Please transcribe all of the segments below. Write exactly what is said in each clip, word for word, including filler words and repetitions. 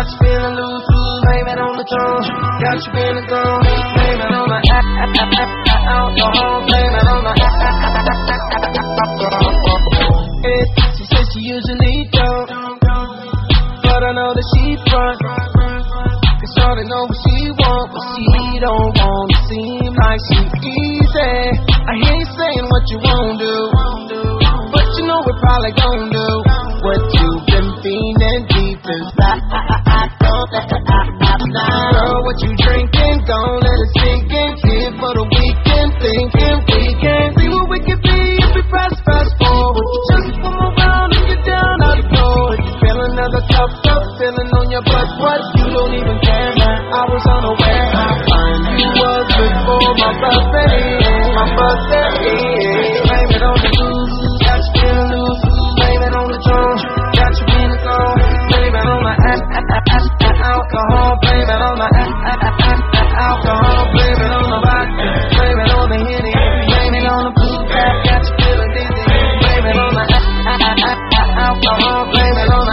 you feeling loose, loose, blame it on the throne. Got you feeling gone, blame it on the alcohol, blame it on the alcohol. She says she usually don't, but I know that she front. Cause all they know what she want, but she don't want to seem like she easy. I hear you saying what you won't do, but you know we're probably gon' do what you've been feeling deep inside. Girl, what you drinking? Gon' let it sink in. Here for the weekend, thinking we can see what we can be if we press fast forward. Just one more round and get down out the door. If you feel another cup up, feeling on your butt, what? You don't even care, man. I was unaware how fine you was before my birthday. My birthday. Blame it on the blues, got you feeling loose. Blame it on the drums, got you feeling gone. Blame it on the alcohol. Blame it on the alcohol. Blame it on the vodka. Blame it on the Henny. Blame it on the blue cap, got you feeling dizzy. Blame it on the alcohol. Blame it on the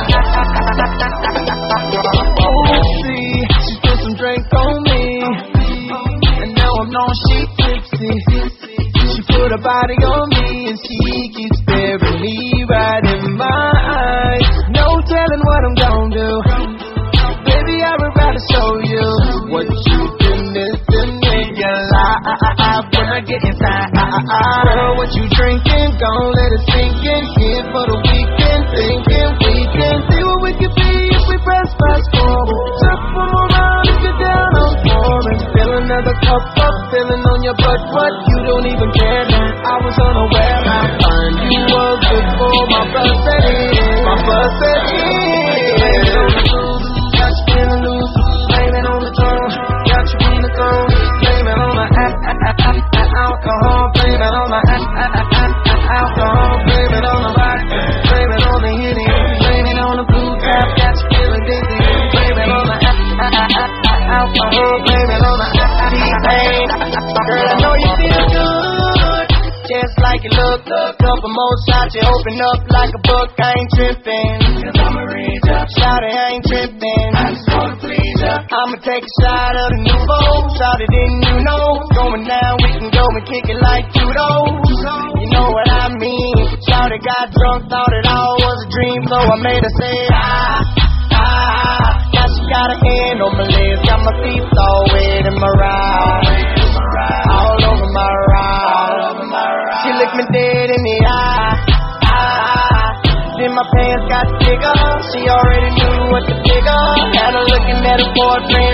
oh, see, she put some drink on me, and now I'm known she tipsy. She put her body on me, and she keeps staring me right in my eyes. No telling what I'm gon' do. Baby, I would rather show you what you've been missing in your life. When I get inside, girl, what you drinking? Gon' let it sink in. Here for the weekend, thinking we can see what we can be if we press fast forward. Just one more round and get down on the floor and fill another cup up, feeling on your butt. What? You don't even care, man. I was unaware how fine you was before my birthday. My birthday. Blame it on the blues, got you feeling loose. Blame it on the drums, got you feeling gone. Blame it on the alcohol. Blame it on the alcohol. Blame it on the vodka. Blame it on the Henny. Blame it on the blue cap, got you feeling dizzy. Blame it on the alcohol. Blame it on the T-Pain. Girl, I know you feel good, just like you look. A couple more shots, you open up like a book. I ain't tripping, cause I'ma read ya. Shawty, I ain't tripping, I just wanna please ya. I'ma take a shot of the Nouveau. Shawty, didn't you know? Going down, we can go and kick it like judo. You know what I mean? Shawty got drunk, thought it all was a dream, so I made her say ah, ah. Now she got her hand on my legs, got my feet so wet in my ride. All over my ride. She looked me dead in the eye. Then my pants got bigger. She already knew what to figure. Had her looking at her boyfriend